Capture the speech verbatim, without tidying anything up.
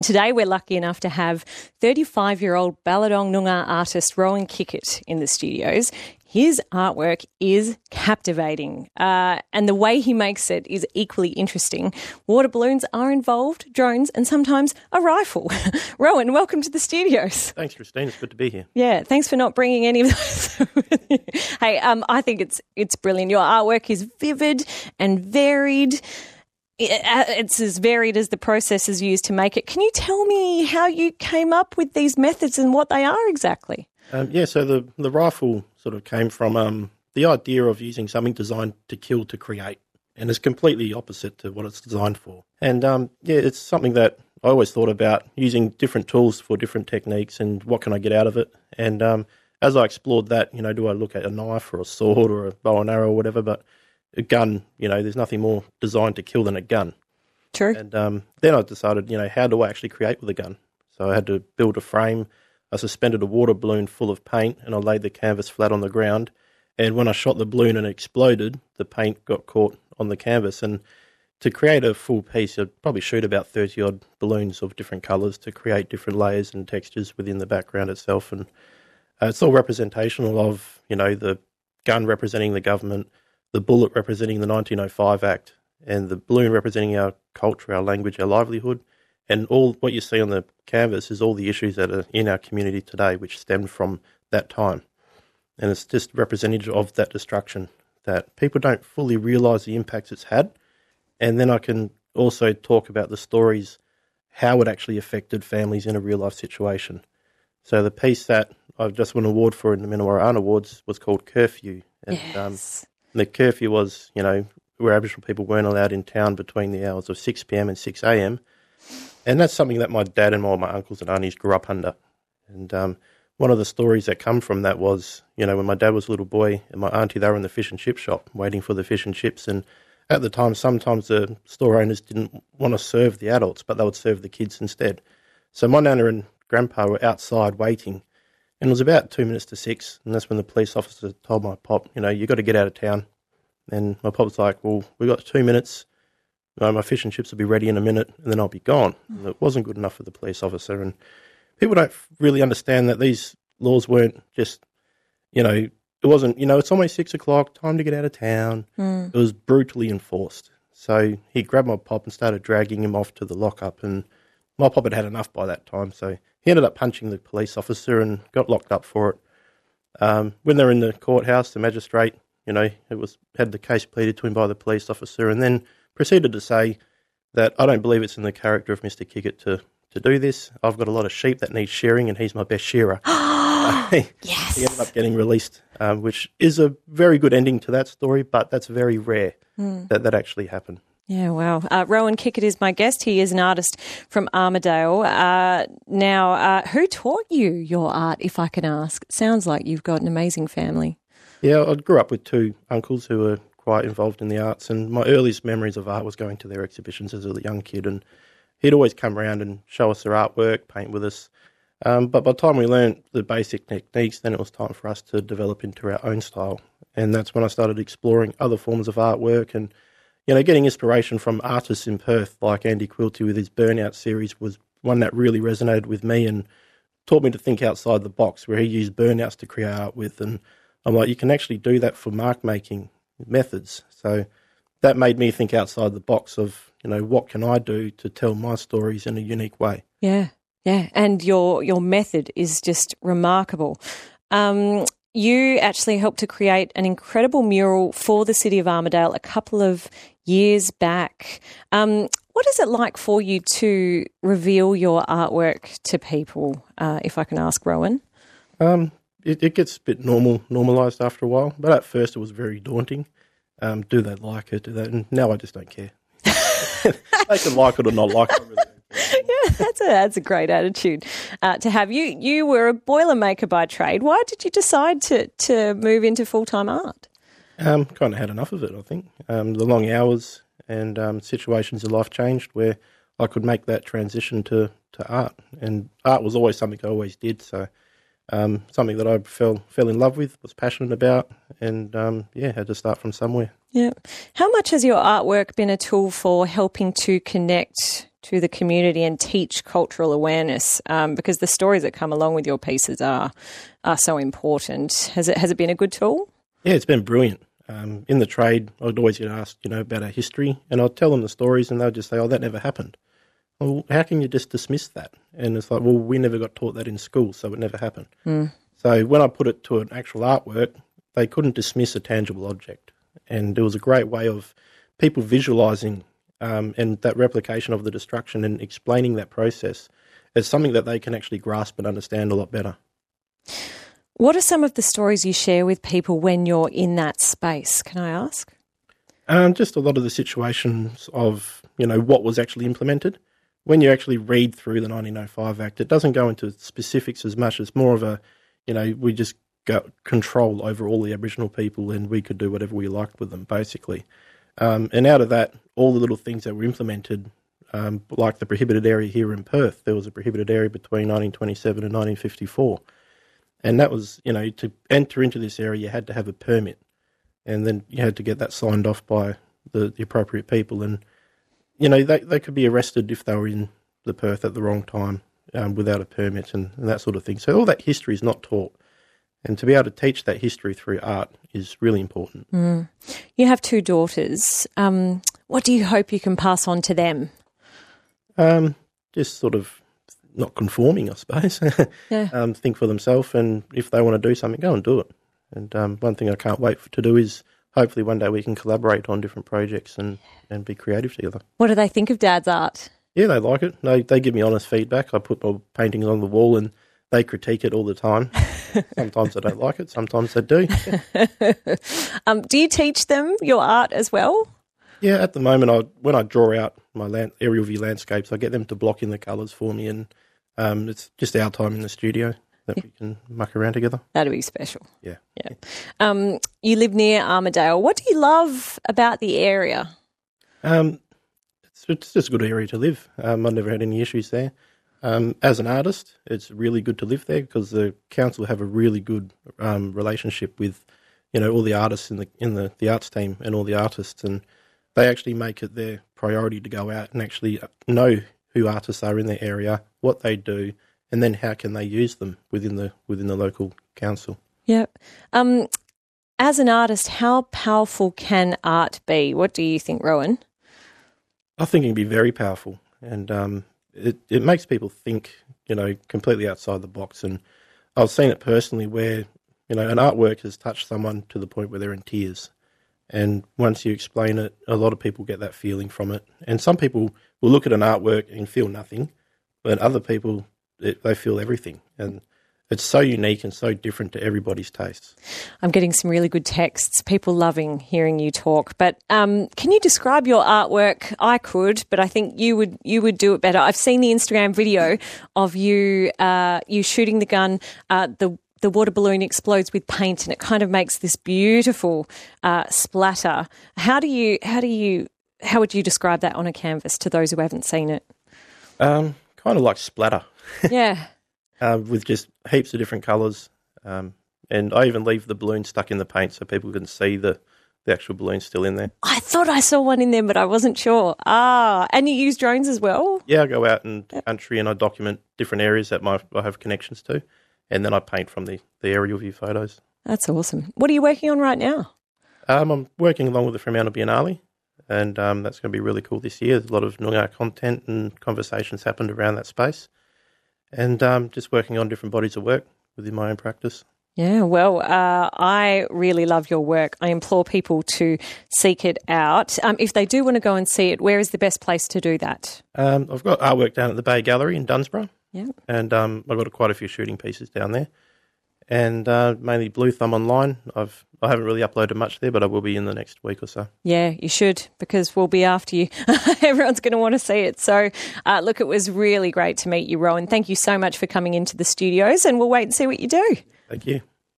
Today we're lucky enough to have thirty-five-year-old Balladong Noongar artist Rowan Kickett in the studios. His artwork is captivating, uh, and the way he makes it is equally interesting. Water balloons are involved, drones, and sometimes a rifle. Rowan, welcome to the studios. Thanks, Christine. It's good to be here. Yeah, thanks for not bringing any of those with you. Hey, um, I think it's it's brilliant. Your artwork is vivid and varied. It's as varied as the processes used to make it. Can you tell me how you came up with these methods and what they are exactly? Um, yeah, so the, the rifle sort of came from um, the idea of using something designed to kill to create, and it's completely opposite to what it's designed for. And um, yeah, it's something that I always thought about, using different tools for different techniques and what can I get out of it. And um, as I explored that, you know, do I look at a knife or a sword or a bow and arrow or whatever, but a gun, you know, there's nothing more designed to kill than a gun. True. And um, then I decided, you know, how do I actually create with a gun? So I had to build a frame. I suspended a water balloon full of paint and I laid the canvas flat on the ground. And when I shot the balloon and it exploded, the paint got caught on the canvas. And to create a full piece, I'd probably shoot about thirty-odd balloons of different colours to create different layers and textures within the background itself. And uh, it's all representational of, you know, the gun representing the government, the bullet representing the nineteen oh five Act, and the balloon representing our culture, our language, our livelihood. And all what you see on the canvas is all the issues that are in our community today, which stemmed from that time. And it's just representative of that destruction, that people don't fully realise the impacts it's had. And then I can also talk about the stories, how it actually affected families in a real-life situation. So the piece that I've just won an award for in the Minowara Art Awards was called Curfew. And yes. um, the curfew was, you know, where Aboriginal people weren't allowed in town between the hours of six p.m. and six a.m. And that's something that my dad and all my uncles and aunties grew up under. And um, one of the stories that come from that was, you know, when my dad was a little boy and my auntie, they were in the fish and chip shop waiting for the fish and chips. And at the time, sometimes the store owners didn't want to serve the adults, but they would serve the kids instead. So my nana and grandpa were outside waiting. And it was about two minutes to six. And that's when the police officer told my pop, you know, you got to get out of town. And my pop was like, well, we got two minutes. No, my fish and chips will be ready in a minute and then I'll be gone. And it wasn't good enough for the police officer. And people don't really understand that these laws weren't just, you know, it wasn't, you know, it's almost six o'clock, time to get out of town. Mm. It was brutally enforced. So he grabbed my pop and started dragging him off to the lockup. And my pop had had enough by that time. So he ended up punching the police officer and got locked up for it. Um, when they were in the courthouse, the magistrate, you know, it was had the case pleaded to him by the police officer and then proceeded to say that I don't believe it's in the character of Mister Kickett to, to do this. I've got a lot of sheep that need shearing and he's my best shearer. Yes. He ended up getting released, um, which is a very good ending to that story, but that's very rare mm. that that actually happened. Yeah, wow. Uh, Rowan Kickett is my guest. He is an artist from Armidale. Uh, now, uh, who taught you your art, if I can ask? It sounds like you've got an amazing family. Yeah, I grew up with two uncles who were quite involved in the arts, and my earliest memories of art was going to their exhibitions as a young kid, and he'd always come around and show us their artwork, paint with us. Um, but by the time we learned the basic techniques, then it was time for us to develop into our own style. And that's when I started exploring other forms of artwork and, you know, getting inspiration from artists in Perth like Andy Quilty with his Burnout series was one that really resonated with me and taught me to think outside the box, where he used burnouts to create art with. And I'm like, you can actually do that for mark making methods. So that made me think outside the box of, you know, what can I do to tell my stories in a unique way? Yeah, yeah. And your your method is just remarkable. Um, you actually helped to create an incredible mural for the City of Armidale a couple of years back. Um, what is it like for you to reveal your artwork to people, uh, if I can ask, Rowan? Um, it, it gets a bit normal, normalised after a while, but at first it was very daunting. Um, do they like it? Do they? And now I just don't care. They can like it or not like it. I really don't care. Yeah, that's a that's a great attitude uh, to have. You you were a boilermaker by trade. Why did you decide to to move into full time art? Um, kind of had enough of it, I think. Um, the long hours and um, situations in life changed where I could make that transition to, to art. And art was always something I always did, so um, something that I fell fell in love with, was passionate about, and um, yeah, had to start from somewhere. Yeah. How much has your artwork been a tool for helping to connect to the community and teach cultural awareness? Um, because the stories that come along with your pieces are are so important. Has it has it been a good tool? Yeah, it's been brilliant. Um, in the trade, I'd always get asked, you know, about our history, and I'd tell them the stories, and they'd just say, "Oh, that never happened." Well, how can you just dismiss that? And it's like, well, we never got taught that in school, so it never happened. Mm. So when I put it to an actual artwork, they couldn't dismiss a tangible object, and it was a great way of people visualising um, and that replication of the destruction and explaining that process as something that they can actually grasp and understand a lot better. What are some of the stories you share with people when you're in that space, can I ask? Um, just a lot of the situations of, you know, what was actually implemented. When you actually read through the nineteen oh five Act, it doesn't go into specifics as much. It's more of a, you know, we just got control over all the Aboriginal people and we could do whatever we liked with them, basically. Um, and out of that, all the little things that were implemented, um, like the prohibited area here in Perth, there was a prohibited area between nineteen twenty-seven and nineteen fifty-four. And that was, you know, to enter into this area, you had to have a permit. And then you had to get that signed off by the, the appropriate people. And, you know, they, they could be arrested if they were in the Perth at the wrong time um, without a permit and, and that sort of thing. So all that history is not taught. And to be able to teach that history through art is really important. Mm. You have two daughters. Um, what do you hope you can pass on to them? Um, just sort of not conforming, I suppose. Yeah. um, think for themselves, and if they want to do something, go and do it. And um, one thing I can't wait for, to do is hopefully one day we can collaborate on different projects and, and be creative together. What do they think of Dad's art? Yeah, they like it. They they give me honest feedback. I put my paintings on the wall and they critique it all the time. Sometimes I don't like it, sometimes they do. um, do you teach them your art as well? Yeah, at the moment, I when I draw out my land, aerial view landscapes, I get them to block in the colours for me, and um, it's just our time in the studio that we can muck around together. That'd be special. Yeah. Yeah. Um, you live near Armidale. What do you love about the area? Um, it's, it's just a good area to live. Um, I've never had any issues there. Um, as an artist, it's really good to live there because the council have a really good um, relationship with, you know, all the artists in the in the, the arts team and all the artists, and they actually make it their priority to go out and actually know who artists are in their area, what they do, and then how can they use them within the within the local council. Yep. Um, as an artist, how powerful can art be? What do you think, Rowan? I think it can be very powerful, and um, it, it makes people think, you know, completely outside the box. And I've seen it personally where, you know, an artwork has touched someone to the point where they're in tears. And once you explain it, a lot of people get that feeling from it. And some people will look at an artwork and feel nothing, but other people, it, they feel everything. And it's so unique and so different to everybody's tastes. I'm getting some really good texts, people loving hearing you talk. But um, can you describe your artwork? I could, but I think you would you would do it better. I've seen the Instagram video of you uh, you shooting the gun, uh, the the water balloon explodes with paint and it kind of makes this beautiful uh, splatter. How do you, how do you, how would you describe that on a canvas to those who haven't seen it? Um, kind of like splatter. Yeah. uh, with just heaps of different colours. Um, and I even leave the balloon stuck in the paint so people can see the, the actual balloon still in there. I thought I saw one in there, but I wasn't sure. Ah, and you use drones as well? Yeah, I go out in the country and I document different areas that my, I have connections to. And then I paint from the, the aerial view photos. That's awesome. What are you working on right now? Um, I'm working along with the Fremantle Biennale, and um, that's going to be really cool this year. There's a lot of Noongar content and conversations happened around that space. And um, just working on different bodies of work within my own practice. Yeah, well, uh, I really love your work. I implore people to seek it out. Um, if they do want to go and see it, where is the best place to do that? Um, I've got artwork down at the Bay Gallery in Dunsborough. Yeah. And um, I've got quite a few shooting pieces down there. And uh, mainly Blue Thumb online. I've, I haven't really uploaded much there, but I will be in the next week or so. Yeah, you should, because we'll be after you. Everyone's going to want to see it. So, uh, look, it was really great to meet you, Rowan. Thank you so much for coming into the studios, and we'll wait and see what you do. Thank you.